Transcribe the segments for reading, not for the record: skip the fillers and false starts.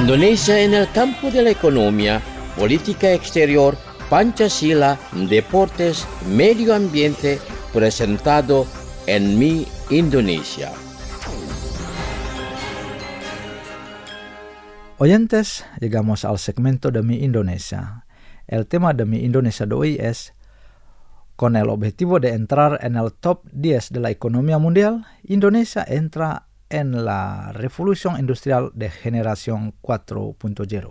Indonesia en el campo de la economía, política exterior, Pancasila, deportes, medio ambiente, presentado en Mi Indonesia. Oyentes, llegamos al segmento de Mi Indonesia. El tema de Mi Indonesia de hoy es: con el objetivo de entrar en el top 10 de la economía mundial, Indonesia entra en la revolución industrial de generación 4.0.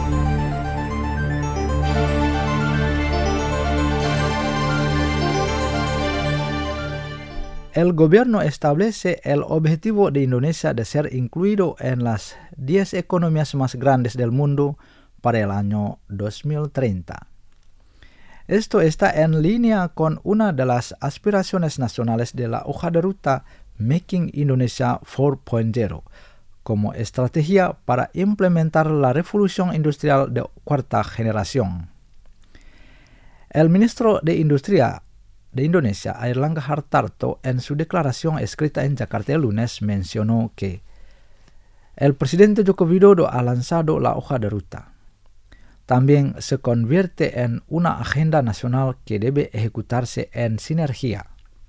El gobierno establece el objetivo de Indonesia de ser incluido en las 10 economías más grandes del mundo para el año 2030. Esto está en línea con una de las aspiraciones nacionales de la hoja de ruta Making Indonesia 4.0 como estrategia para implementar la revolución industrial de cuarta generación. El ministro de Industria de Indonesia, Airlangga Hartarto, en su declaración escrita en Jakarta el lunes, mencionó que el presidente Joko Widodo ha lanzado la hoja de ruta. También se convierte en una agenda nacional que debe ejecutarse en sinergia.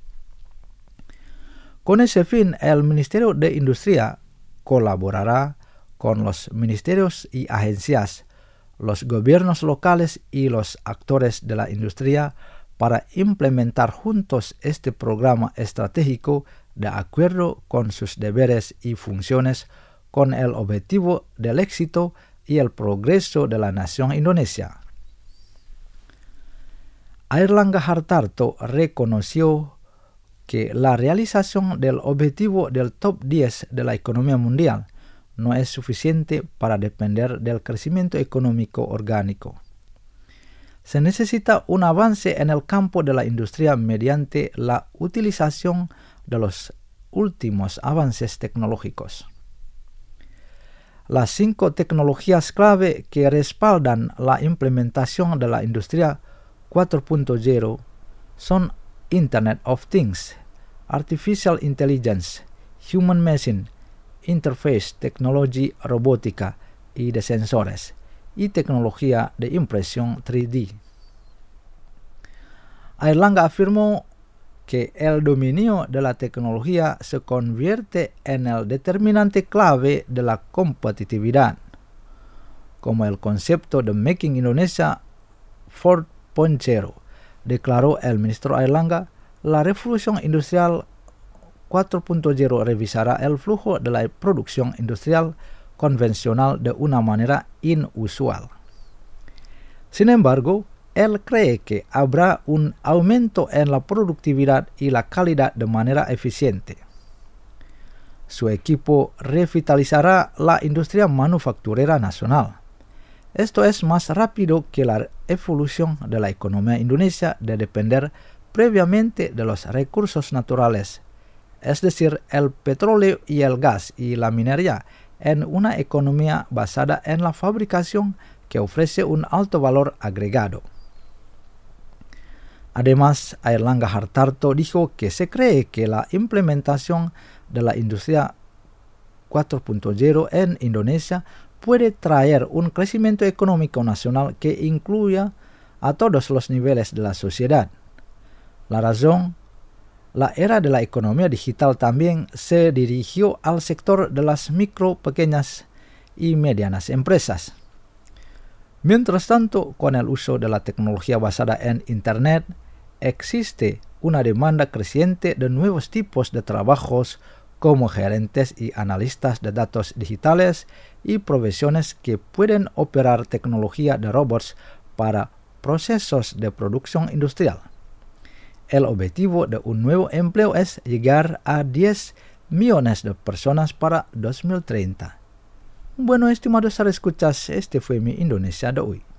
Con ese fin, el Ministerio de Industria colaborará con los ministerios y agencias, los gobiernos locales y los actores de la industria para implementar juntos este programa estratégico de acuerdo con sus deberes y funciones, con el objetivo del éxito y el progreso de la nación Indonesia. Airlangga Hartarto reconoció que la realización del objetivo del top 10 de la economía mundial no es suficiente para depender del crecimiento económico orgánico. Se necesita un avance en el campo de la industria mediante la utilización de los últimos avances tecnológicos. Las 5 tecnologías clave que respaldan la implementación de la industria 4.0 son Internet of Things, Artificial Intelligence, Human Machine, Interface Technology robótica y de sensores, y tecnología de impresión 3D. Airlangga afirmó que el dominio de la tecnología se convierte en el determinante clave de la competitividad. Como el concepto de Making Indonesia 4.0, declaró el ministro Airlangga, la revolución industrial 4.0 revisará el flujo de la producción industrial convencional de una manera inusual. Sin embargo, él cree que habrá un aumento en la productividad y la calidad de manera eficiente. Su equipo revitalizará la industria manufacturera nacional. Esto es más rápido que la evolución de la economía indonesia de depender previamente de los recursos naturales, es decir, el petróleo y el gas y la minería, en una economía basada en la fabricación que ofrece un alto valor agregado. Además, Airlangga Hartarto dijo que se cree que la implementación de la industria 4.0 en Indonesia puede traer un crecimiento económico nacional que incluya a todos los niveles de la sociedad. La razón: la era de la economía digital también se dirigió al sector de las micro, pequeñas y medianas empresas. Mientras tanto, con el uso de la tecnología basada en Internet, existe una demanda creciente de nuevos tipos de trabajos como gerentes y analistas de datos digitales y profesiones que pueden operar tecnología de robots para procesos de producción industrial. El objetivo de un nuevo empleo es llegar a 10 millones de personas para 2030. Bueno, estimados escuchas, este fue Mi Indonesia de hoy.